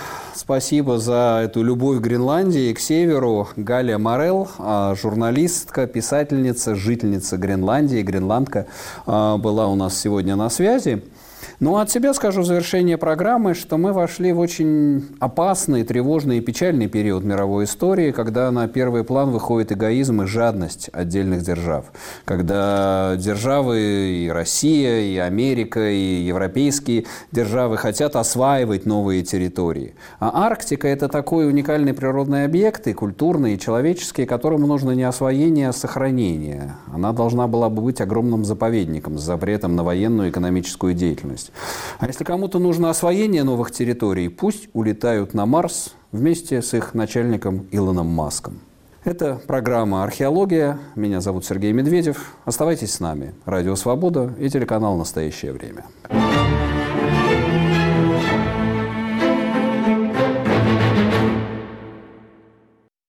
спасибо за эту любовь к Гренландии, к северу. Галя Морел, журналистка, писательница, жительница Гренландии, гренландка, была у нас сегодня на связи. Ну, от себя скажу в завершение программы, что мы вошли в очень опасный, тревожный и печальный период мировой истории, когда на первый план выходит эгоизм и жадность отдельных держав. Когда державы и Россия, и Америка, и европейские державы хотят осваивать новые территории. А Арктика – это такой уникальный природный объект, и культурный, и человеческий, которому нужно не освоение, а сохранение. Она должна была бы быть огромным заповедником с запретом на военную и экономическую деятельность. А если кому-то нужно освоение новых территорий, пусть улетают на Марс вместе с их начальником Илоном Маском. Это программа «Археология». Меня зовут Сергей Медведев. Оставайтесь с нами. Радио «Свобода» и телеканал «Настоящее время».